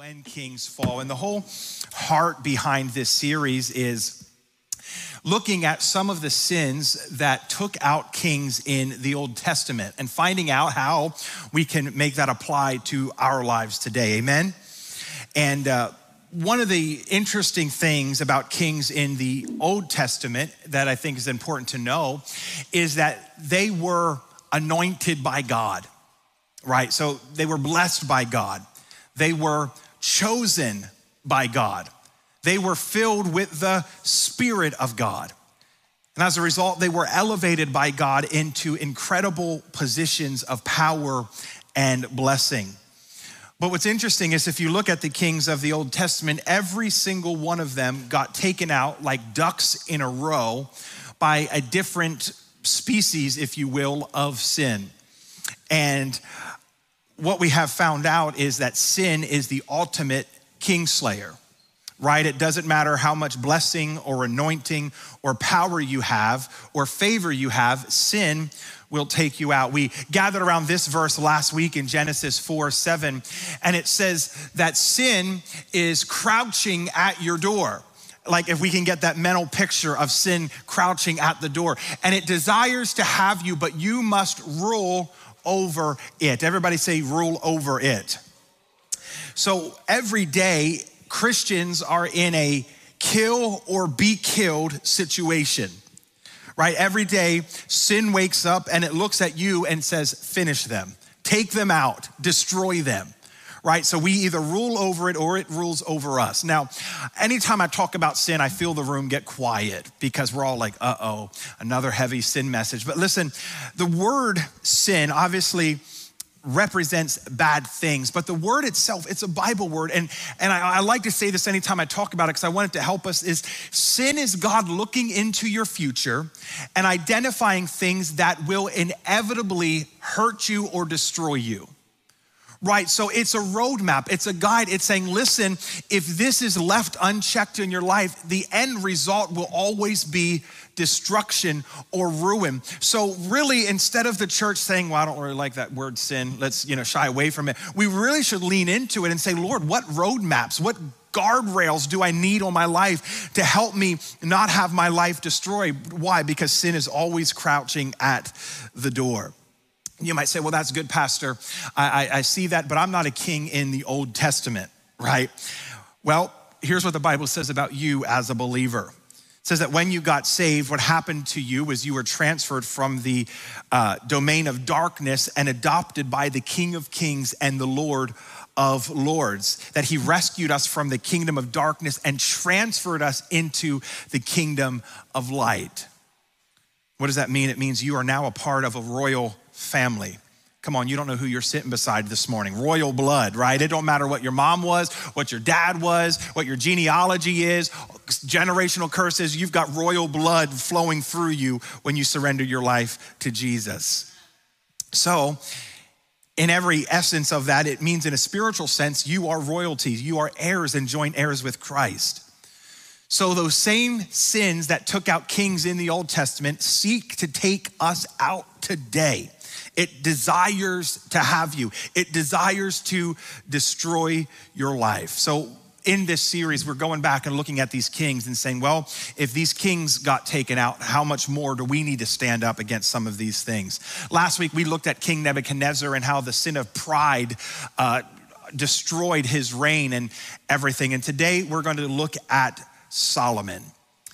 When Kings Fall. And the whole heart behind this series is looking at some of the sins that took out kings in the Old Testament and finding out how we can make that apply to our lives today. Amen? And one of the interesting things about kings in the Old Testament that I think is important to know is that they were anointed by God, right? So they were blessed by God. They were chosen by God. They were filled with the Spirit of God. And as a result, they were elevated by God into incredible positions of power and blessing. But what's interesting is if you look at the kings of the Old Testament, every single one of them got taken out like ducks in a row by a different species, if you will, of sin. And what we have found out is that sin is the ultimate kingslayer, right? It doesn't matter how much blessing or anointing or power you have or favor you have, sin will take you out. We gathered around this verse last week in Genesis 4:7, and it says that sin is crouching at your door. Like if we can get that mental picture of sin crouching at the door, and it desires to have you, but you must rule over it. Everybody say rule over it. So every day, Christians are in a kill or be killed situation, right? Every day, sin wakes up and it looks at you and says, finish them, take them out, destroy them, right? So we either rule over it or it rules over us. Now, anytime I talk about sin, I feel the room get quiet because we're all like, uh-oh, another heavy sin message. But listen, the word sin obviously represents bad things, but the word itself, it's a Bible word. And I like to say this anytime I talk about it because I want it to help us, is sin is God looking into your future and identifying things that will inevitably hurt you or destroy you. Right, so it's a roadmap, it's a guide. It's saying, listen, if this is left unchecked in your life, the end result will always be destruction or ruin. So really, instead of the church saying, well, I don't really like that word sin, let's shy away from it, we really should lean into it and say, Lord, what roadmaps, what guardrails do I need on my life to help me not have my life destroyed? Why? Because sin is always crouching at the door. You might say, well, that's good, Pastor. I see that, but I'm not a king in the Old Testament, right? Well, here's what the Bible says about you as a believer. It says that when you got saved, what happened to you was you were transferred from the domain of darkness and adopted by the King of Kings and the Lord of Lords, that he rescued us from the kingdom of darkness and transferred us into the kingdom of light. What does that mean? It means you are now a part of a royal family. Come on, you don't know who you're sitting beside this morning. Royal blood, right? It don't matter what your mom was, what your dad was, what your genealogy is, generational curses. You've got royal blood flowing through you when you surrender your life to Jesus. So, in every essence of that, it means in a spiritual sense, you are royalty. You are heirs and joint heirs with Christ. So those same sins that took out kings in the Old Testament seek to take us out today. It desires to have you. It desires to destroy your life. So in this series, we're going back and looking at these kings and saying, well, if these kings got taken out, how much more do we need to stand up against some of these things? Last week, we looked at King Nebuchadnezzar and how the sin of pride destroyed his reign and everything. And today, we're going to look at Solomon,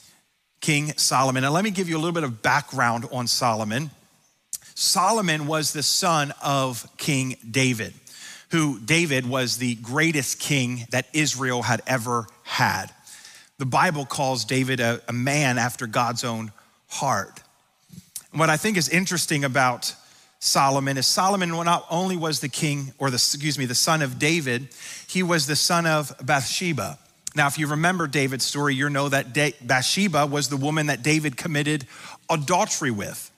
King Solomon. And let me give you a little bit of background on Solomon. Solomon was the son of King David, who David was the greatest king that Israel had ever had. The Bible calls David a man after God's own heart. And what I think is interesting about Solomon is Solomon not only was the son of David, he was the son of Bathsheba. Now, if you remember David's story, you know that Bathsheba was the woman that David committed adultery with.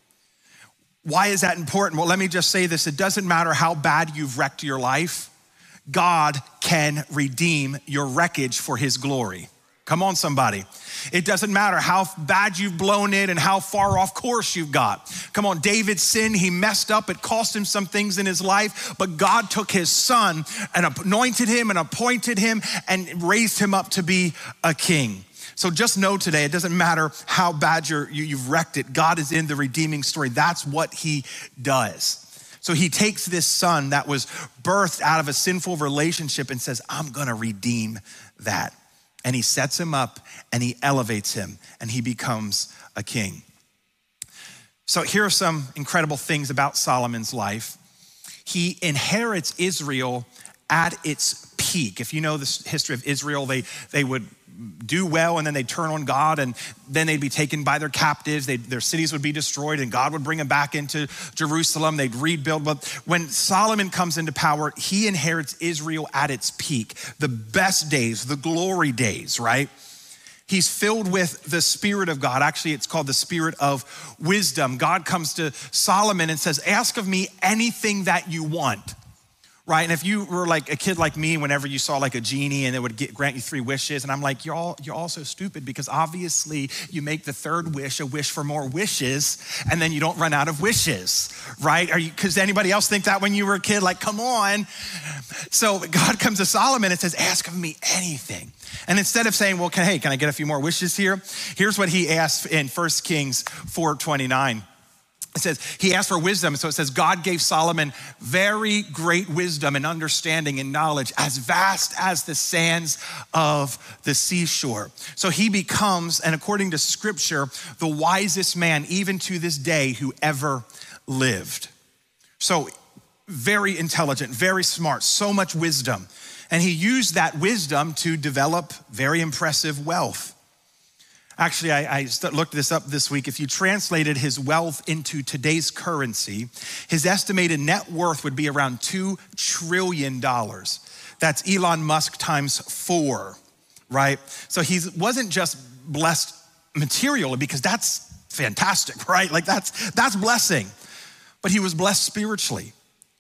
Why is that important? Well, let me just say this. It doesn't matter how bad you've wrecked your life. God can redeem your wreckage for his glory. Come on, somebody. It doesn't matter how bad you've blown it and how far off course you've got. Come on, David sinned, he messed up, it cost him some things in his life, but God took his son and anointed him and appointed him and raised him up to be a king. So just know today, it doesn't matter how bad you've wrecked it, God is in the redeeming story. That's what he does. So he takes this son that was birthed out of a sinful relationship and says, I'm gonna redeem that. And he sets him up and he elevates him and he becomes a king. So here are some incredible things about Solomon's life. He inherits Israel at its peak. If you know the history of Israel, they would do well and then they'd turn on God and then they'd be taken by their captives. Their cities would be destroyed and God would bring them back into Jerusalem. They'd rebuild. But when Solomon comes into power, he inherits Israel at its peak, the best days, the glory days, right? He's filled with the Spirit of God. Actually, it's called the Spirit of wisdom. God comes to Solomon and says, ask of me anything that you want. Right, and if you were like a kid like me, whenever you saw like a genie and it would grant you 3 wishes, and I'm like, you're all so stupid because obviously you make the 3rd wish a wish for more wishes, and then you don't run out of wishes, right? Because anybody else think that when you were a kid? Like, come on. So God comes to Solomon and says, ask of me anything. And instead of saying, well, can I get a few more wishes here? Here's what he asked in 1 Kings 4:29. It says, he asked for wisdom. So it says, God gave Solomon very great wisdom and understanding and knowledge, as vast as the sands of the seashore. So he becomes, and according to scripture, the wisest man, even to this day, who ever lived. So very intelligent, very smart, so much wisdom. And he used that wisdom to develop very impressive wealth. Actually, I looked this up this week. If you translated his wealth into today's currency, his estimated net worth would be around $2 trillion. That's Elon Musk times 4, right? So he wasn't just blessed materially, because that's fantastic, right? Like that's blessing. But he was blessed spiritually.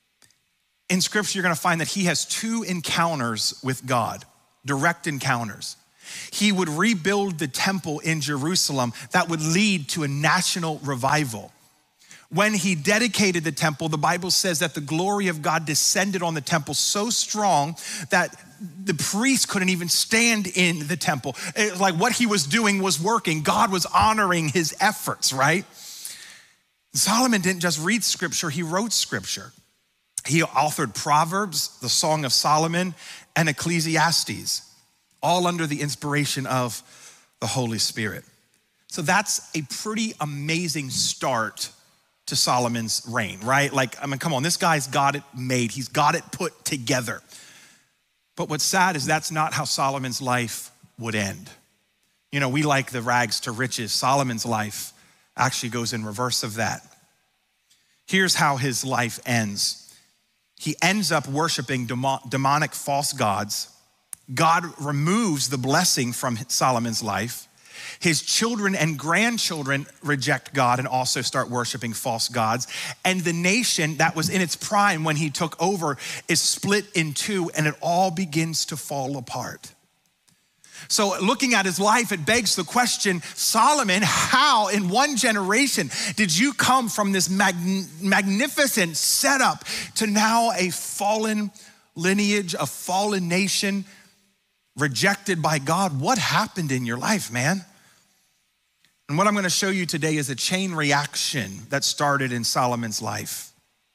In scripture, you're gonna find that he has 2 encounters with God, direct encounters. He would rebuild the temple in Jerusalem that would lead to a national revival. When he dedicated the temple, the Bible says that the glory of God descended on the temple so strong that the priests couldn't even stand in the temple. It was like what he was doing was working. God was honoring his efforts, right? Solomon didn't just read scripture, he wrote scripture. He authored Proverbs, the Song of Solomon, and Ecclesiastes, all under the inspiration of the Holy Spirit. So that's a pretty amazing start to Solomon's reign, right? Like, I mean, come on, this guy's got it made. He's got it put together. But what's sad is that's not how Solomon's life would end. You know, we like the rags to riches. Solomon's life actually goes in reverse of that. Here's how his life ends. He ends up worshiping demonic false gods. God removes the blessing from Solomon's life. His children and grandchildren reject God and also start worshiping false gods. And the nation that was in its prime when he took over is split in 2, and it all begins to fall apart. So looking at his life, it begs the question, Solomon, how in one generation did you come from this magnificent setup to now a fallen lineage, a fallen nation, rejected by God? What happened in your life, man? And what I'm gonna show you today is a chain reaction that started in Solomon's life.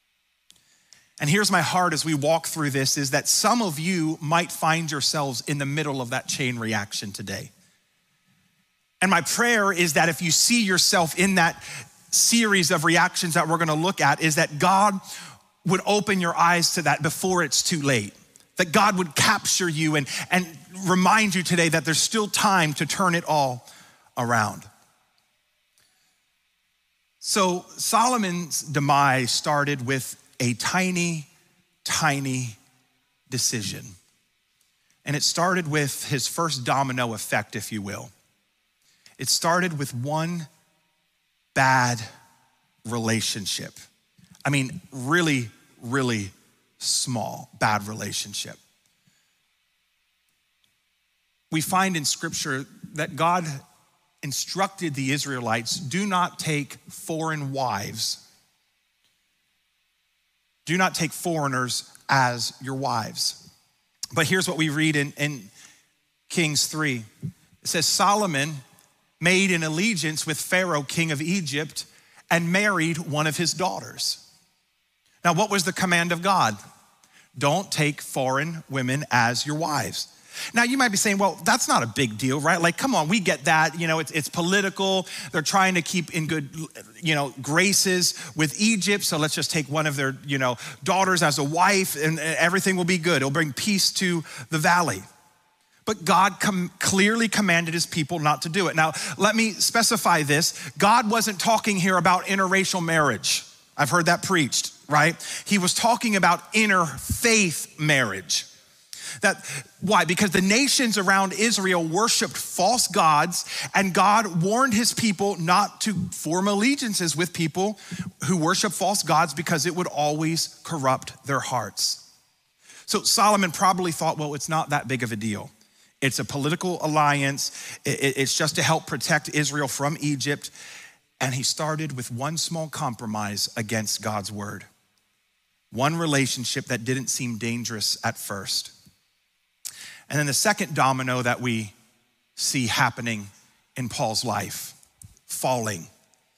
And here's my heart as we walk through this, is that some of you might find yourselves in the middle of that chain reaction today. And my prayer is that if you see yourself in that series of reactions that we're gonna look at, is that God would open your eyes to that before it's too late. That God would capture you and remind you today that there's still time to turn it all around. So Solomon's demise started with a tiny, tiny decision. And it started with his first domino effect, if you will. It started with one bad relationship. I mean, really, really small, bad relationship. we find in scripture that God instructed the Israelites, do not take foreign wives. Do not take foreigners as your wives. But here's what we read in Kings 3. It says, Solomon made an allegiance with Pharaoh, king of Egypt, and married one of his daughters. Now, what was the command of God? Don't take foreign women as your wives. Now, you might be saying, well, that's not a big deal, right? Like, come on, we get that. You know, it's political. They're trying to keep in good, graces with Egypt. So let's just take one of their, daughters as a wife and everything will be good. It'll bring peace to the valley. But God clearly commanded his people not to do it. Now, let me specify this. God wasn't talking here about interracial marriage. I've heard that preached, right? He was talking about interfaith marriage. Why? Because the nations around Israel worshiped false gods, and God warned his people not to form allegiances with people who worship false gods because it would always corrupt their hearts. So Solomon probably thought, well, it's not that big of a deal. It's a political alliance. It's just to help protect Israel from Egypt. And he started with one small compromise against God's word. One relationship that didn't seem dangerous at first. And then the second domino that we see happening in Paul's life, falling,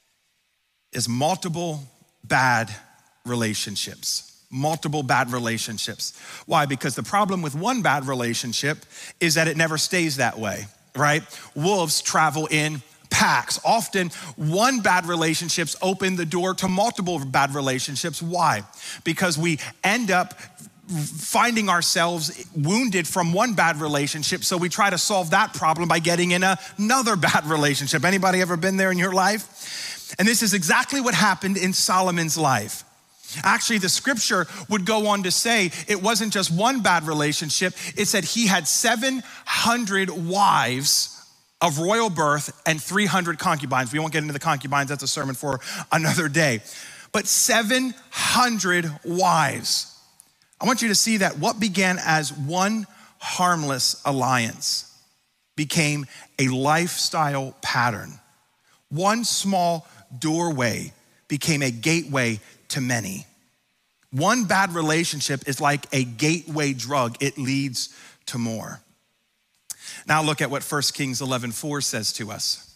is multiple bad relationships. Multiple bad relationships. Why? Because the problem with one bad relationship is that it never stays that way, right? Wolves travel in packs. Often one bad relationships open the door to multiple bad relationships. Why? Because we end up finding ourselves wounded from one bad relationship, so we try to solve that problem by getting in another bad relationship. Anybody ever been there in your life? And this is exactly what happened in Solomon's life. Actually, the scripture would go on to say it wasn't just one bad relationship. It said he had 700 wives of royal birth and 300 concubines. We won't get into the concubines. That's a sermon for another day. But 700 wives. I want you to see that what began as one harmless alliance became a lifestyle pattern. One small doorway became a gateway to many. One bad relationship is like a gateway drug. It leads to more. Now look at what 1 Kings 11:4 says to us.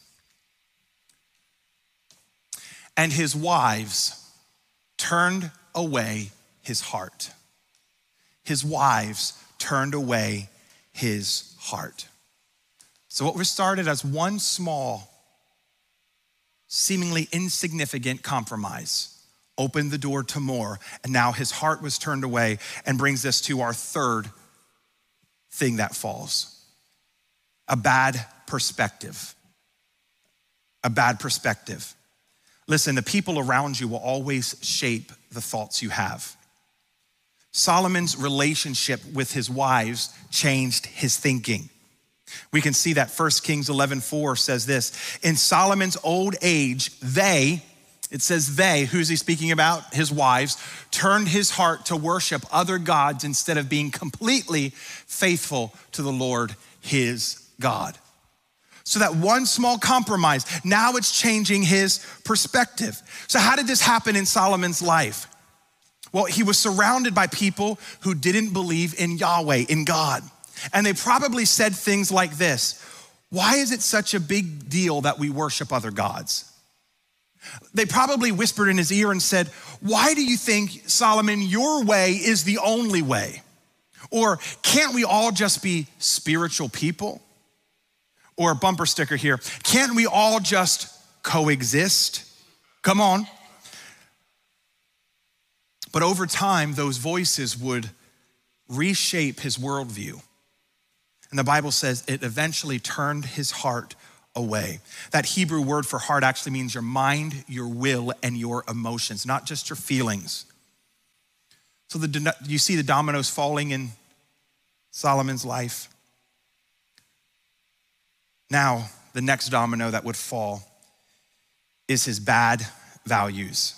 And his wives turned away his heart. His wives turned away his heart. So what was started as one small, seemingly insignificant compromise opened the door to more, and now his heart was turned away, and brings us to our third thing that falls. A bad perspective. A bad perspective. Listen, the people around you will always shape the thoughts you have. Solomon's relationship with his wives changed his thinking. We can see that 1 Kings 11:4 says this, in Solomon's old age, it says they, who's he speaking about? His wives, turned his heart to worship other gods instead of being completely faithful to the Lord, his God. So that one small compromise, now it's changing his perspective. So how did this happen in Solomon's life? Well, he was surrounded by people who didn't believe in Yahweh, in God. And they probably said things like this: why is it such a big deal that we worship other gods? They probably whispered in his ear and said, why do you think, Solomon, your way is the only way? Or can't we all just be spiritual people? Or a bumper sticker here, can't we all just coexist? Come on. But over time, those voices would reshape his worldview. And the Bible says it eventually turned his heart away. That Hebrew word for heart actually means your mind, your will, and your emotions, not just your feelings. So you see the dominoes falling in Solomon's life. Now, the next domino that would fall is his bad values.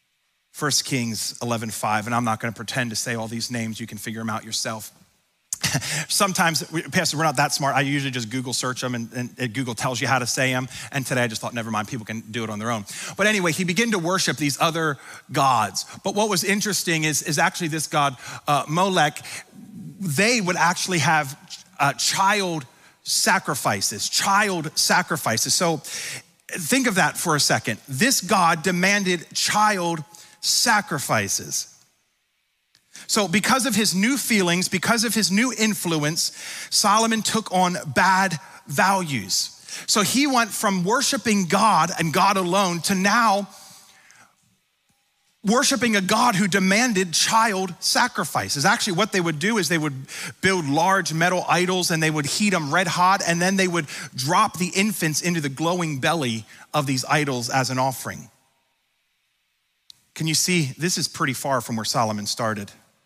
1 Kings 11:5, and I'm not gonna pretend to say all these names, you can figure them out yourself. sometimes, Pastor, we're not that smart. I usually just Google search them and Google tells you how to say them. And today I just thought, never mind, people can do it on their own. But anyway, he began to worship these other gods. But what was interesting is actually this god, Molech, they would actually have child sacrifices. So think of that for a second. This God demanded child sacrifices. So because of his new feelings, because of his new influence, Solomon took on bad values. So he went from worshiping God and God alone to now worshiping a God who demanded child sacrifices. Actually, what they would do is they would build large metal idols and they would heat them red hot, and then they would drop the infants into the glowing belly of these idols as an offering. Can you see? This is pretty far from where Solomon started.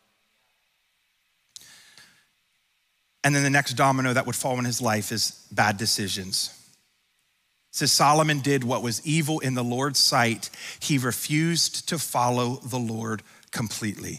And then the next domino that would fall in his life is bad decisions. It says Solomon did what was evil in the Lord's sight. He refused to follow the Lord completely.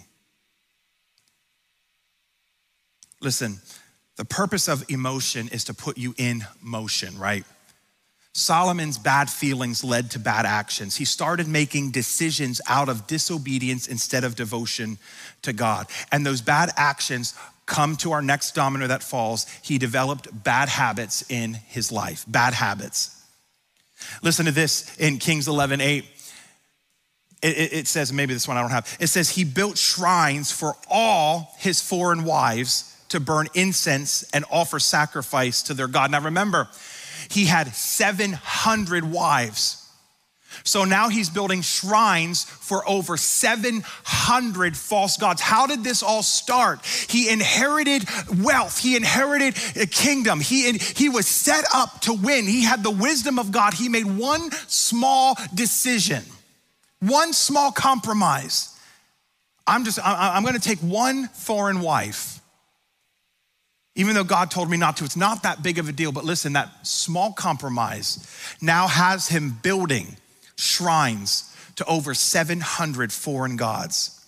Listen, the purpose of emotion is to put you in motion, right? Solomon's bad feelings led to bad actions. He started making decisions out of disobedience instead of devotion to God. And those bad actions come to our next domino that falls. He developed bad habits in his life, bad habits. Listen to this in Kings 11:8. It says, maybe this one I don't have. It says he built shrines for all his foreign wives to burn incense and offer sacrifice to their God. Now remember, he had 700 wives. So now he's building shrines for over 700 false gods. How did this all start? He inherited wealth. He inherited a kingdom. He was set up to win. He had the wisdom of God. He made one small decision, one small compromise. I'm going to take one foreign wife, even though God told me not to. It's not that big of a deal, but listen, that small compromise now has him building shrines to over 700 foreign gods.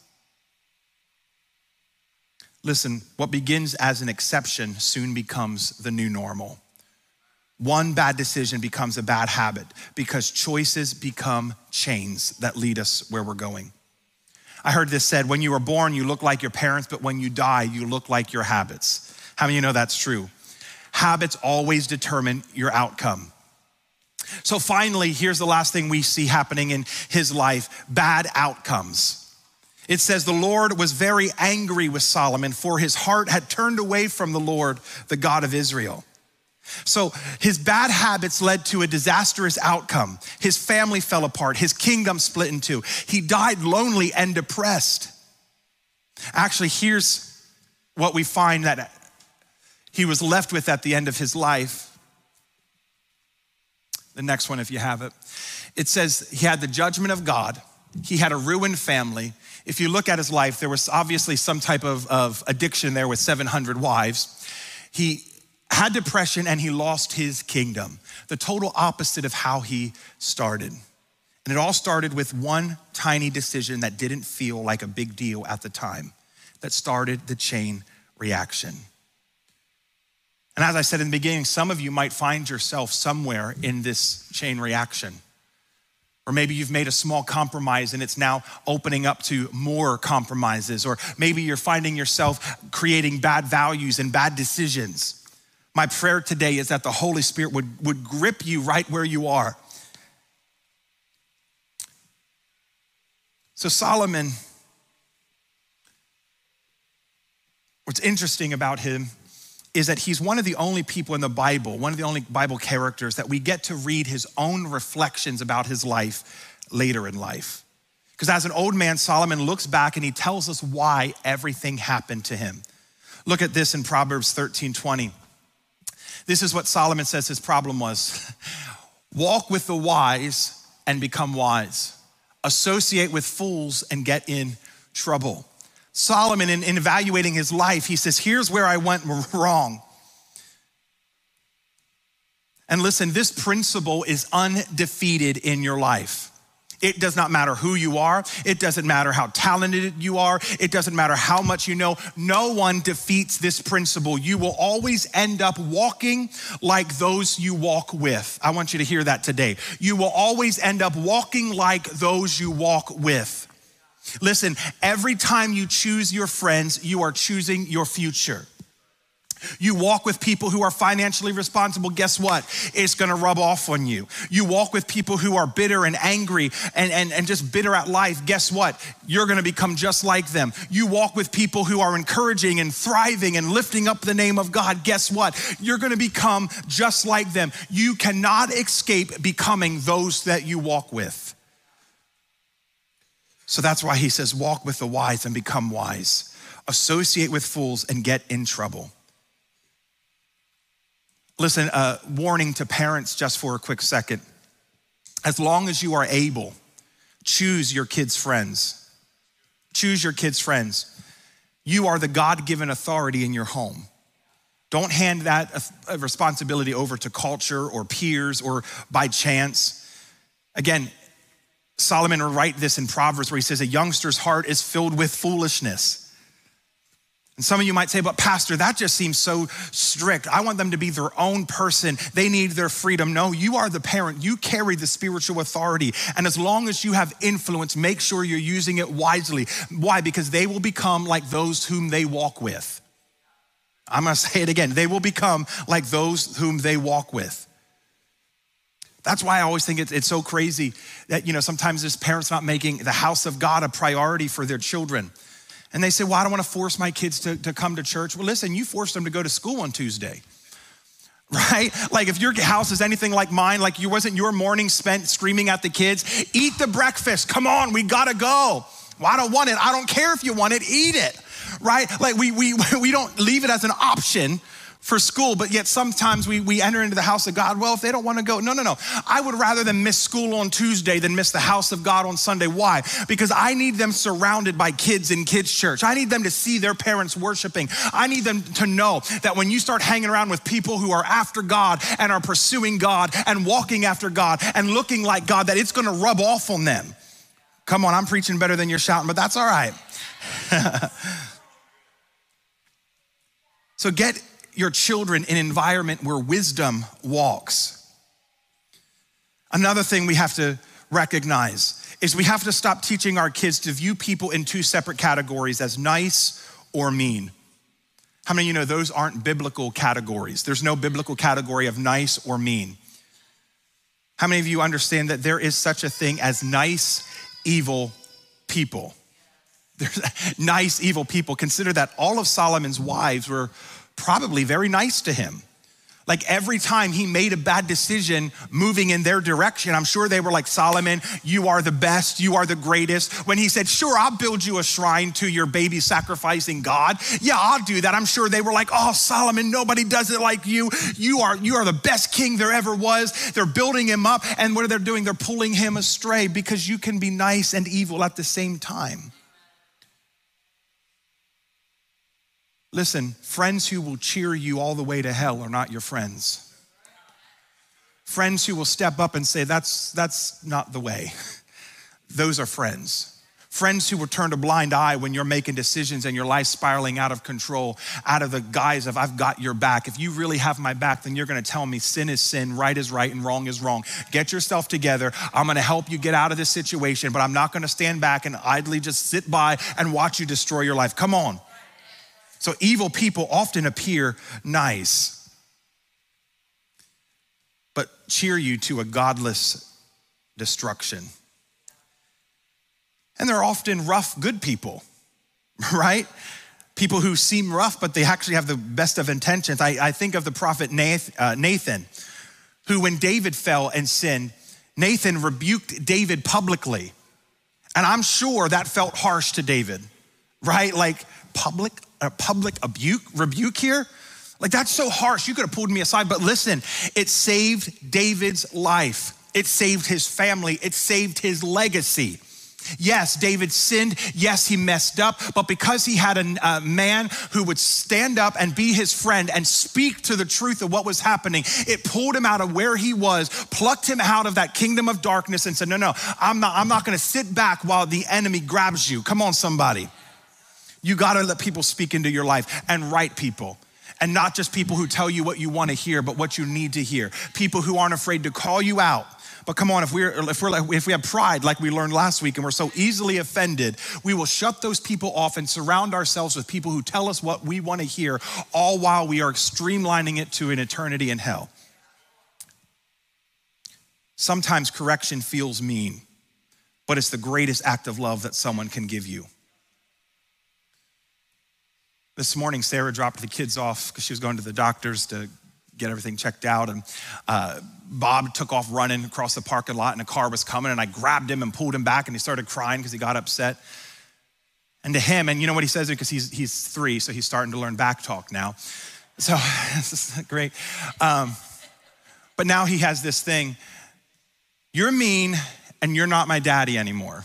Listen, what begins as an exception soon becomes the new normal. One bad decision becomes a bad habit because choices become chains that lead us where we're going. I heard this said, when you were born, you look like your parents, but when you die, you look like your habits. How many of you know that's true? Habits always determine your outcome. So finally, here's the last thing we see happening in his life, bad outcomes. It says the Lord was very angry with Solomon, for his heart had turned away from the Lord, the God of Israel. So his bad habits led to a disastrous outcome. His family fell apart. His kingdom split in two. He died lonely and depressed. Actually, here's what we find that he was left with at the end of his life. The next one, if you have it. It says he had the judgment of God. He had a ruined family. If you look at his life, there was obviously some type of addiction there with 700 wives. He had depression and he lost his kingdom. The total opposite of how he started. And it all started with one tiny decision that didn't feel like a big deal at the time, that started the chain reaction. And as I said in the beginning, some of you might find yourself somewhere in this chain reaction. Or maybe you've made a small compromise and it's now opening up to more compromises. Or maybe you're finding yourself creating bad values and bad decisions. My prayer today is that the Holy Spirit would grip you right where you are. So Solomon, what's interesting about him is that he's one of the only people in the Bible, one of the only Bible characters that we get to read his own reflections about his life later in life. Because as an old man, Solomon looks back and he tells us why everything happened to him. Look at this in Proverbs 13:20. This is what Solomon says his problem was. Walk with the wise and become wise. Associate with fools and get in trouble. Solomon, in evaluating his life, he says, here's where I went wrong. And listen, this principle is undefeated in your life. It does not matter who you are. It doesn't matter how talented you are. It doesn't matter how much you know. No one defeats this principle. You will always end up walking like those you walk with. I want you to hear that today. You will always end up walking like those you walk with. Listen, every time you choose your friends, you are choosing your future. You walk with people who are financially responsible, guess what? It's gonna rub off on you. You walk with people who are bitter and angry and just bitter at life, guess what? You're gonna become just like them. You walk with people who are encouraging and thriving and lifting up the name of God, guess what? You're gonna become just like them. You cannot escape becoming those that you walk with. So that's why he says, walk with the wise and become wise. Associate with fools and get in trouble. Listen, warning to parents just for a quick second. As long as you are able, choose your kids' friends. Choose your kids' friends. You are the God-given authority in your home. Don't hand that responsibility over to culture or peers or by chance. Again, Solomon will write this in Proverbs where he says, a youngster's heart is filled with foolishness. And some of you might say, but Pastor, that just seems so strict. I want them to be their own person. They need their freedom. No, you are the parent. You carry the spiritual authority. And as long as you have influence, make sure you're using it wisely. Why? Because they will become like those whom they walk with. I'm gonna say it again. They will become like those whom they walk with. That's why I always think it's so crazy that, sometimes there's parents not making the house of God a priority for their children. And they say, well, I don't want to force my kids to come to church. Well, listen, you forced them to go to school on Tuesday, right? Like if your house is anything like mine, like wasn't your morning spent screaming at the kids, eat the breakfast, come on, we gotta go. Well, I don't want it. I don't care if you want it, eat it, right? Like we don't leave it as an option for school, but yet sometimes we enter into the house of God. Well, if they don't want to go, no. I would rather them miss school on Tuesday than miss the house of God on Sunday. Why? Because I need them surrounded by kids in kids' church. I need them to see their parents worshiping. I need them to know that when you start hanging around with people who are after God and are pursuing God and walking after God and looking like God, that it's going to rub off on them. Come on, I'm preaching better than you're shouting, but that's all right. So get your children in an environment where wisdom walks. Another thing we have to recognize is we have to stop teaching our kids to view people in two separate categories as nice or mean. How many of you know those aren't biblical categories? There's no biblical category of nice or mean. How many of you understand that there is such a thing as nice, evil people? There's nice, evil people. Consider that all of Solomon's wives were probably very nice to him. Like every time he made a bad decision moving in their direction, I'm sure they were like, Solomon, you are the best, you are the greatest. When he said, sure, I'll build you a shrine to your baby sacrificing God. Yeah, I'll do that. I'm sure they were like, oh, Solomon, nobody does it like you. You are the best king there ever was. They're building him up, and what are they doing? They're pulling him astray, because you can be nice and evil at the same time. Listen, friends who will cheer you all the way to hell are not your friends. Friends who will step up and say, that's not the way. Those are friends. Friends who will turn a blind eye when you're making decisions and your life spiraling out of control, out of the guise of, I've got your back. If you really have my back, then you're gonna tell me sin is sin, right is right, and wrong is wrong. Get yourself together. I'm gonna help you get out of this situation, but I'm not gonna stand back and idly just sit by and watch you destroy your life. Come on. So evil people often appear nice, but cheer you to a godless destruction. And they're often rough, good people, right? People who seem rough, but they actually have the best of intentions. I think of the prophet Nathan, who when David fell and sinned, Nathan rebuked David publicly. And I'm sure that felt harsh to David, right? Like a public rebuke here? Like that's so harsh, you could have pulled me aside, but listen, it saved David's life. It saved his family, it saved his legacy. Yes, David sinned. Yes, he messed up. But because he had a man who would stand up and be his friend and speak to the truth of what was happening, it pulled him out of where he was, plucked him out of that kingdom of darkness and said, no, I'm not going to sit back while the enemy grabs you. Come on, somebody. You got to let people speak into your life, and right people. And not just people who tell you what you want to hear, but what you need to hear. People who aren't afraid to call you out. But come on, if we have pride like we learned last week and we're so easily offended, we will shut those people off and surround ourselves with people who tell us what we want to hear, all while we are streamlining it to an eternity in hell. Sometimes correction feels mean, but it's the greatest act of love that someone can give you. This morning, Sarah dropped the kids off because she was going to the doctors to get everything checked out. And Bob took off running across the parking lot and a car was coming, and I grabbed him and pulled him back, and he started crying because he got upset. And to him, and you know what he says, because he's 3, so he's starting to learn back talk now. So this is great. But now he has this thing, you're mean and you're not my daddy anymore.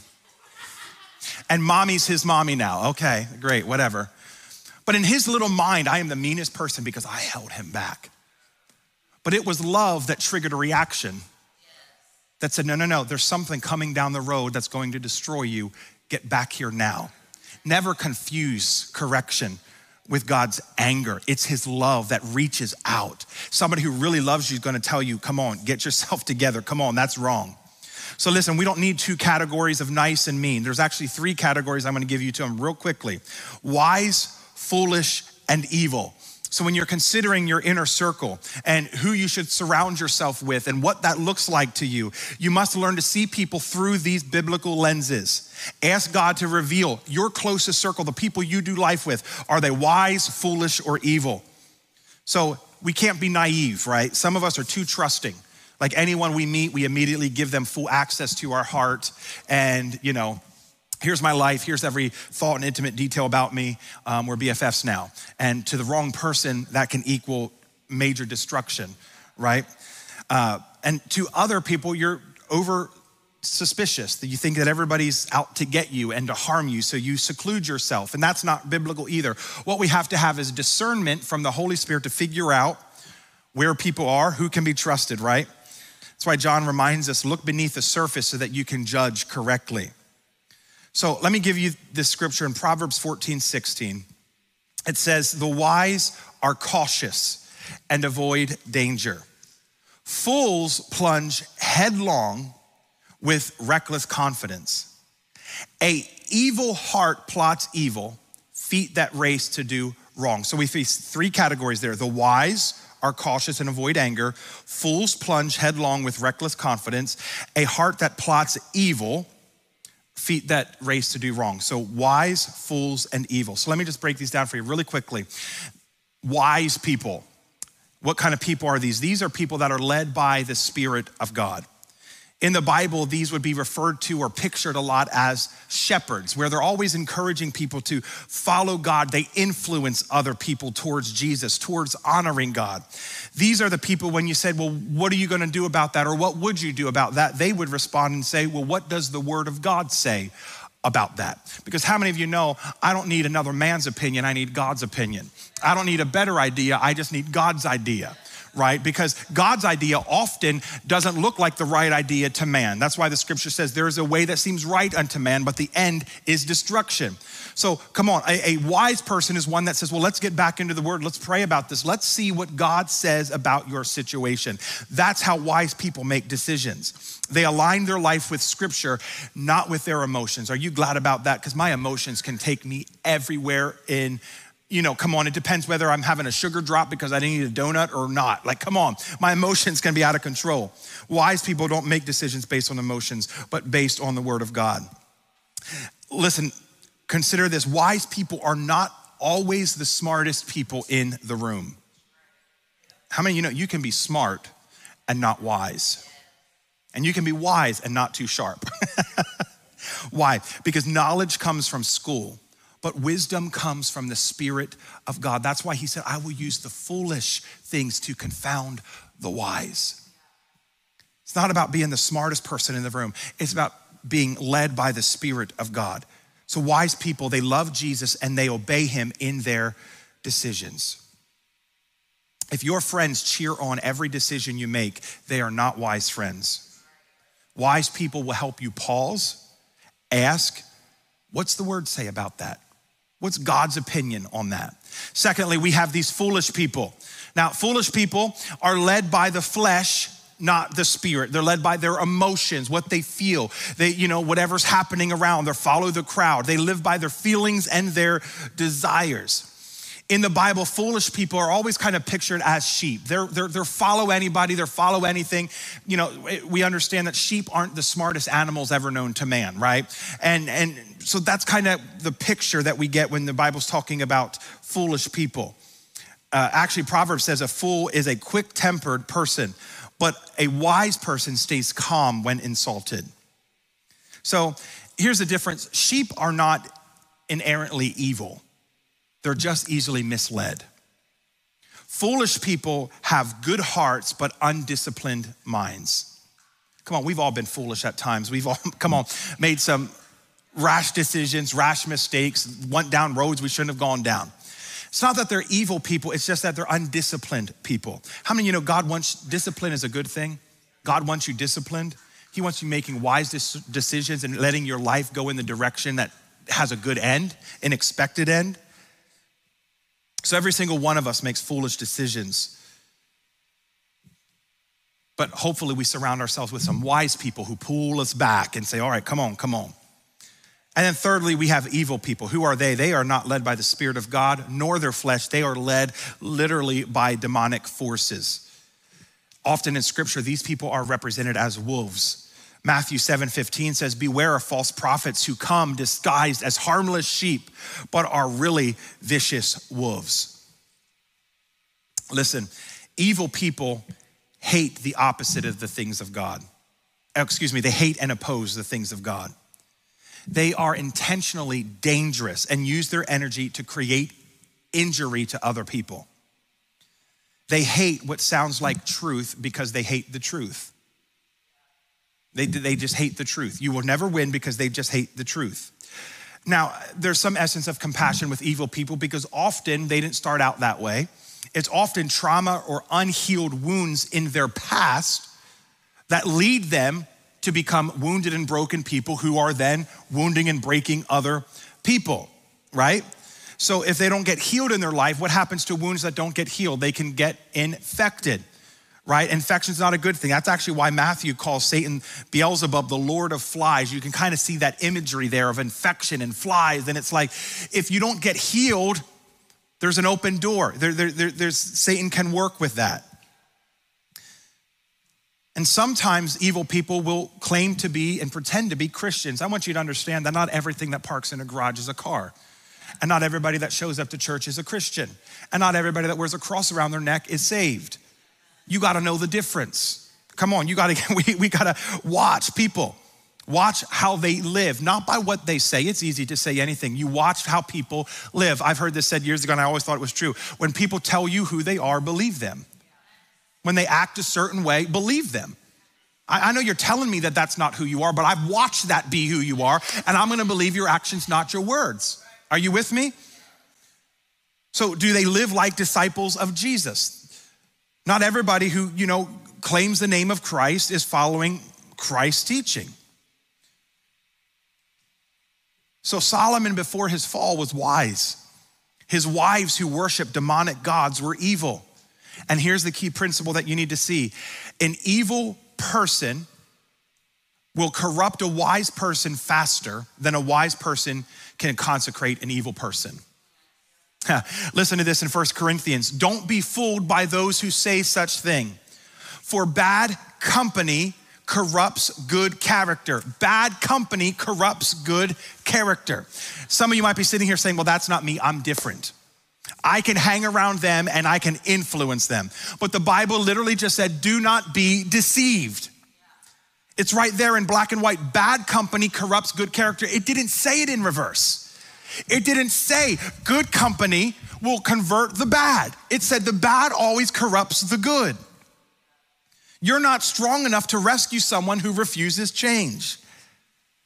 And mommy's his mommy now. Okay, great, whatever. But in his little mind, I am the meanest person because I held him back. But it was love that triggered a reaction that said, no, there's something coming down the road that's going to destroy you. Get back here now. Never confuse correction with God's anger. It's his love that reaches out. Somebody who really loves you is going to tell you, come on, get yourself together. Come on, that's wrong. So listen, we don't need 2 categories of nice and mean. There's actually 3 categories I'm going to give you to them real quickly. Wise, foolish, and evil. So when you're considering your inner circle and who you should surround yourself with and what that looks like to you, you must learn to see people through these biblical lenses. Ask God to reveal your closest circle, the people you do life with. Are they wise, foolish, or evil? So we can't be naive, right? Some of us are too trusting. Like anyone we meet, we immediately give them full access to our heart and, here's my life, here's every thought and intimate detail about me. We're BFFs now. And to the wrong person, that can equal major destruction, right? And to other people, you're over suspicious, that you think that everybody's out to get you and to harm you, so you seclude yourself. And that's not biblical either. What we have to have is discernment from the Holy Spirit to figure out where people are, who can be trusted, right? That's why John reminds us, look beneath the surface so that you can judge correctly. So let me give you this scripture in Proverbs 14:16. It says, the wise are cautious and avoid danger. Fools plunge headlong with reckless confidence. A evil heart plots evil, feet that race to do wrong. So we face 3 categories there. The wise are cautious and avoid anger. Fools plunge headlong with reckless confidence. A heart that plots evil, feet that race to do wrong. So wise, fools, and evil. So let me just break these down for you really quickly. Wise people. What kind of people are these? These are people that are led by the Spirit of God. In the Bible, these would be referred to or pictured a lot as shepherds, where they're always encouraging people to follow God. They influence other people towards Jesus, towards honoring God. These are the people when you said, well, what are you going to do about that? Or what would you do about that? They would respond and say, well, what does the Word of God say about that? Because how many of you know, I don't need another man's opinion, I need God's opinion. I don't need a better idea, I just need God's idea. Right? Because God's idea often doesn't look like the right idea to man. That's why the scripture says there is a way that seems right unto man, but the end is destruction. So come on, a wise person is one that says, well, let's get back into the word. Let's pray about this. Let's see what God says about your situation. That's how wise people make decisions. They align their life with scripture, not with their emotions. Are you glad about that? Because my emotions can take me everywhere in come on, it depends whether I'm having a sugar drop because I didn't eat a donut or not. Like, come on, my emotions can be out of control. Wise people don't make decisions based on emotions, but based on the word of God. Listen, consider this. Wise people are not always the smartest people in the room. How many of you can be smart and not wise? And you can be wise and not too sharp. Why? Because knowledge comes from school. But wisdom comes from the Spirit of God. That's why he said, I will use the foolish things to confound the wise. It's not about being the smartest person in the room. It's about being led by the Spirit of God. So wise people, they love Jesus and they obey him in their decisions. If your friends cheer on every decision you make, they are not wise friends. Wise people will help you pause, ask, what's the word say about that? What's God's opinion on that? Secondly, we have these foolish people. Now, foolish people are led by the flesh, not the spirit. They're led by their emotions, what they feel. They, whatever's happening around, they follow the crowd. They live by their feelings and their desires. In the Bible, foolish people are always kind of pictured as sheep. They're follow anybody, they're follow anything. We understand that sheep aren't the smartest animals ever known to man, right? And so that's kind of the picture that we get when the Bible's talking about foolish people. Actually, Proverbs says a fool is a quick-tempered person, but a wise person stays calm when insulted. So here's the difference. Sheep are not inherently evil. They're just easily misled. Foolish people have good hearts, but undisciplined minds. Come on, we've all been foolish at times. We've all, made some rash decisions, rash mistakes, went down roads we shouldn't have gone down. It's not that they're evil people, it's just that they're undisciplined people. How many of you know God wants, discipline is a good thing? God wants you disciplined. He wants you making wise decisions and letting your life go in the direction that has a good end, an expected end. So every single one of us makes foolish decisions. But hopefully we surround ourselves with some wise people who pull us back and say, all right, come on. And then thirdly, we have evil people. Who are they? They are not led by the Spirit of God, nor their flesh. They are led literally by demonic forces. Often in Scripture, these people are represented as wolves. Matthew 7:15 says, beware of false prophets who come disguised as harmless sheep, but are really vicious wolves. Listen, evil people hate the opposite of the things of God. They hate and oppose the things of God. They are intentionally dangerous and use their energy to create injury to other people. They hate what sounds like truth because they hate the truth. They just hate the truth. You will never win because they just hate the truth. Now, there's some essence of compassion with evil people because often they didn't start out that way. It's often trauma or unhealed wounds in their past that lead them to become wounded and broken people who are then wounding and breaking other people, right? So if they don't get healed in their life, what happens to wounds that don't get healed? They can get infected, right? Infection's not a good thing. That's actually why Matthew calls Satan Beelzebub, the Lord of Flies. You can kind of see that imagery there of infection and flies. And it's like, if you don't get healed, there's an open door. There's Satan can work with that. And sometimes evil people will claim to be and pretend to be Christians. I want you to understand that not everything that parks in a garage is a car. And not everybody that shows up to church is a Christian. And not everybody that wears a cross around their neck is saved. You gotta know the difference. Come on, we gotta watch people. Watch how they live, not by what they say. It's easy to say anything. You watch how people live. I've heard this said years ago and I always thought it was true. When people tell you who they are, believe them. When they act a certain way, believe them. I know you're telling me that that's not who you are, but I've watched that be who you are, and I'm gonna believe your actions, not your words. Are you with me? So do they live like disciples of Jesus? Not everybody who, claims the name of Christ is following Christ's teaching. So Solomon, before his fall, was wise. His wives who worshiped demonic gods were evil. And here's the key principle that you need to see. An evil person will corrupt a wise person faster than a wise person can consecrate an evil person. Listen to this in 1 Corinthians. Don't be fooled by those who say such thing. For bad company corrupts good character. Bad company corrupts good character. Some of you might be sitting here saying, well, that's not me, I'm different. I can hang around them and I can influence them. But the Bible literally just said, do not be deceived. It's right there in black and white. Bad company corrupts good character. It didn't say it in reverse. It didn't say good company will convert the bad. It said the bad always corrupts the good. You're not strong enough to rescue someone who refuses change.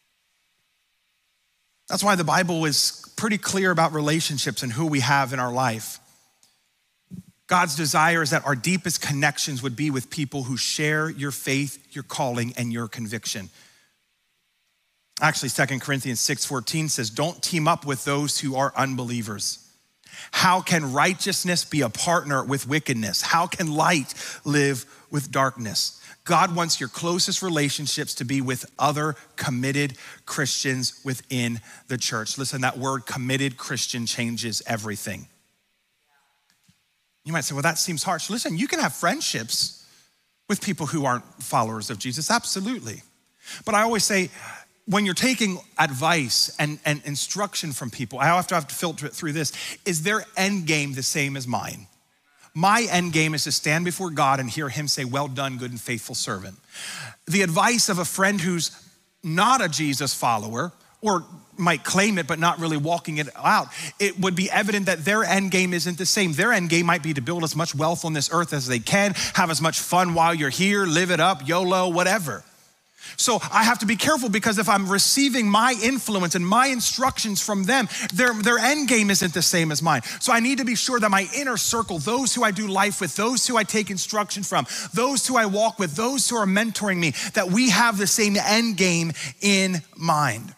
That's why the Bible is pretty clear about relationships and who we have in our life. God's desire is that our deepest connections would be with people who share your faith, your calling, and your conviction. Actually, 2 Corinthians 6:14 says, don't team up with those who are unbelievers. How can righteousness be a partner with wickedness? How can light live with darkness? God wants your closest relationships to be with other committed Christians within the church. Listen, that word committed Christian changes everything. You might say, well, that seems harsh. Listen, you can have friendships with people who aren't followers of Jesus, absolutely. But I always say, when you're taking advice and instruction from people, I have to filter it through this. Is their end game the same as mine? My end game is to stand before God and hear him say, well done, good and faithful servant. The advice of a friend who's not a Jesus follower, or might claim it but not really walking it out, it would be evident that their end game isn't the same. Their end game might be to build as much wealth on this earth as they can, have as much fun while you're here, live it up, YOLO, whatever. So I have to be careful, because if I'm receiving my influence and my instructions from them, their end game isn't the same as mine. So I need to be sure that my inner circle, those who I do life with, those who I take instruction from, those who I walk with, those who are mentoring me, that we have the same end game in mind.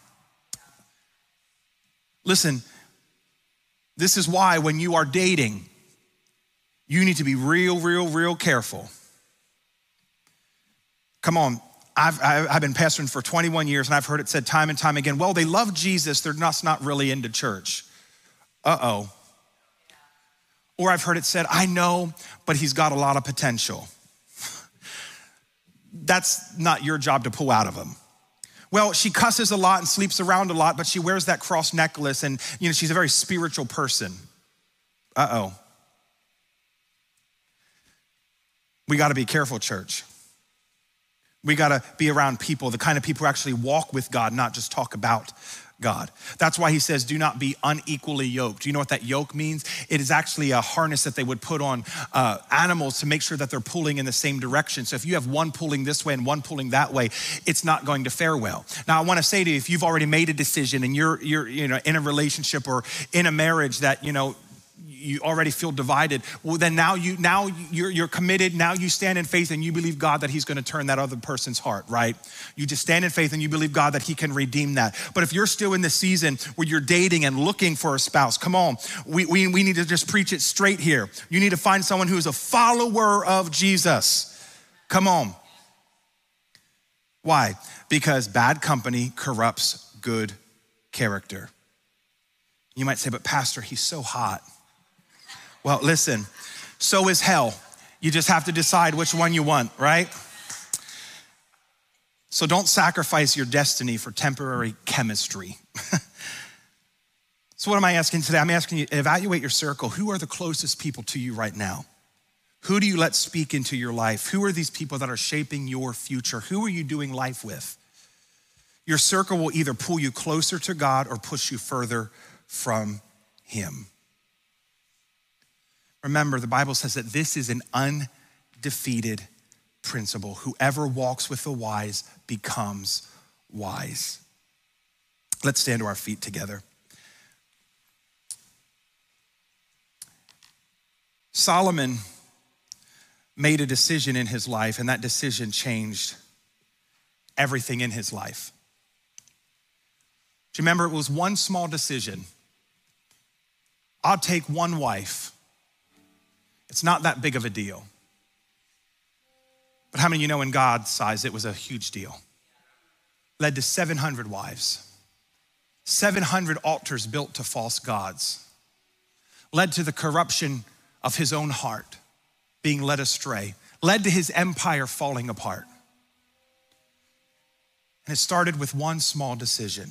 Listen, this is why when you are dating, you need to be real careful. Come on. I've been pastoring for 21 years, and I've heard it said time and time again, well, they love Jesus, they're just not really into church. Uh-oh. Or I've heard it said, I know, but he's got a lot of potential. That's not your job to pull out of him. Well, she cusses a lot and sleeps around a lot, but she wears that cross necklace, and she's a very spiritual person. Uh-oh. We gotta be careful, church. We gotta be around people, the kind of people who actually walk with God, not just talk about God. That's why he says, do not be unequally yoked. Do you know what that yoke means? It is actually a harness that they would put on animals to make sure that they're pulling in the same direction. So if you have one pulling this way and one pulling that way, it's not going to fare well. Now I wanna say to you, if you've already made a decision and you're in a relationship or in a marriage that you already feel divided, well then now you're committed, now you stand in faith and you believe God that he's gonna turn that other person's heart, right? You just stand in faith and you believe God that he can redeem that. But if you're still in the season where you're dating and looking for a spouse, come on, we need to just preach it straight here. You need to find someone who is a follower of Jesus. Come on. Why? Because bad company corrupts good character. You might say, but Pastor, he's so hot. Well, listen, so is hell. You just have to decide which one you want, right? So don't sacrifice your destiny for temporary chemistry. So what am I asking today? I'm asking you, evaluate your circle. Who are the closest people to you right now? Who do you let speak into your life? Who are these people that are shaping your future? Who are you doing life with? Your circle will either pull you closer to God or push you further from him. Remember, the Bible says that this is an undefeated principle. Whoever walks with the wise becomes wise. Let's stand to our feet together. Solomon made a decision in his life, and that decision changed everything in his life. Do you remember, it was one small decision. I'll take one wife. It's not that big of a deal. But how many of you know in God's eyes it was a huge deal? Led to 700 wives, 700 altars built to false gods, led to the corruption of his own heart being led astray, led to his empire falling apart. And it started with one small decision.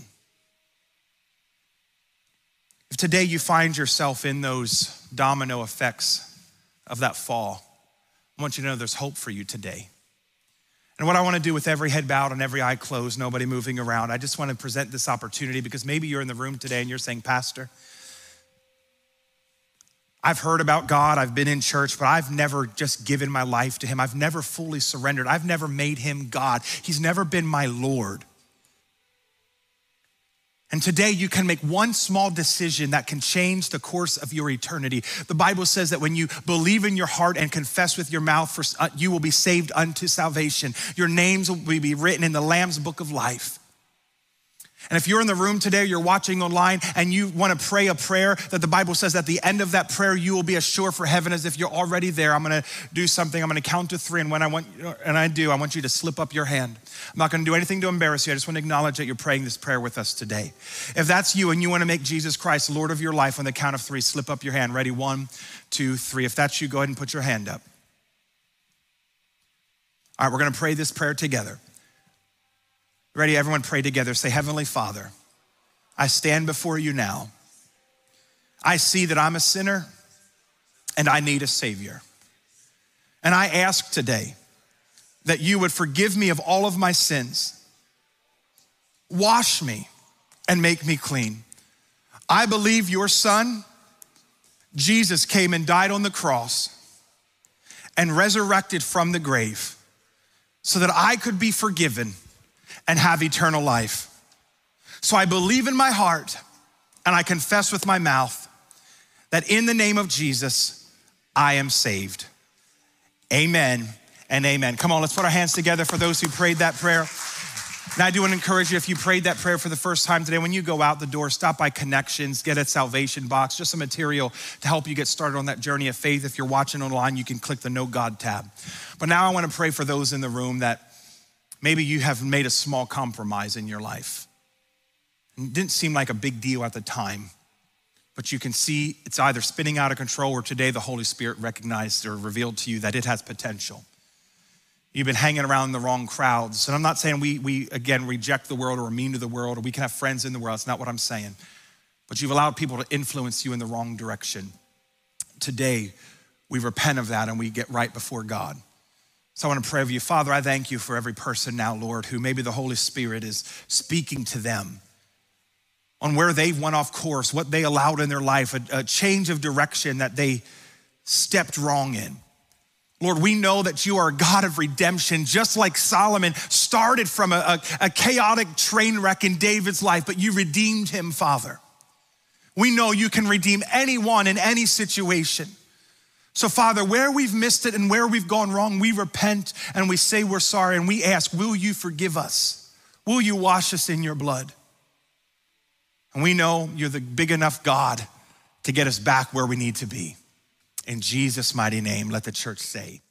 If today you find yourself in those domino effects of that fall, I want you to know there's hope for you today. And what I want to do with every head bowed and every eye closed, nobody moving around, I just want to present this opportunity, because maybe you're in the room today and you're saying, Pastor, I've heard about God, I've been in church, but I've never just given my life to him. I've never fully surrendered. I've never made him God. He's never been my Lord. And today you can make one small decision that can change the course of your eternity. The Bible says that when you believe in your heart and confess with your mouth, you will be saved unto salvation. Your names will be written in the Lamb's book of life. And if you're in the room today, you're watching online, and you want to pray a prayer that the Bible says at the end of that prayer, you will be assured for heaven as if you're already there. I'm going to do something. I'm going to count to 3. And when I want you to slip up your hand. I'm not going to do anything to embarrass you. I just want to acknowledge that you're praying this prayer with us today. If that's you and you want to make Jesus Christ Lord of your life, on the count of 3, slip up your hand. Ready? 1, 2, 3. If that's you, go ahead and put your hand up. All right, we're going to pray this prayer together. Ready? Everyone pray together. Say, Heavenly Father, I stand before you now. I see that I'm a sinner and I need a Savior. And I ask today that you would forgive me of all of my sins. Wash me and make me clean. I believe your Son, Jesus, came and died on the cross and resurrected from the grave so that I could be forgiven and have eternal life. So I believe in my heart and I confess with my mouth that in the name of Jesus, I am saved. Amen and amen. Come on, let's put our hands together for those who prayed that prayer. Now I do want to encourage you, if you prayed that prayer for the first time today, when you go out the door, stop by Connections, get a salvation box, just some material to help you get started on that journey of faith. If you're watching online, you can click the Know God tab. But now I want to pray for those in the room that maybe you have made a small compromise in your life. It didn't seem like a big deal at the time, but you can see it's either spinning out of control, or today the Holy Spirit recognized or revealed to you that it has potential. You've been hanging around the wrong crowds. And I'm not saying we again, reject the world or are mean to the world, or we can have friends in the world. That's not what I'm saying. But you've allowed people to influence you in the wrong direction. Today, we repent of that and we get right before God. So I want to pray for you. Father, I thank you for every person now, Lord, who maybe the Holy Spirit is speaking to them on where they've went off course, what they allowed in their life, a change of direction that they stepped wrong in. Lord, we know that you are a God of redemption, just like Solomon started from a chaotic train wreck in David's life, but you redeemed him, Father. We know you can redeem anyone in any situation. So Father, where we've missed it and where we've gone wrong, we repent and we say we're sorry, and we ask, will you forgive us? Will you wash us in your blood? And we know you're the big enough God to get us back where we need to be. In Jesus' mighty name, let the church say,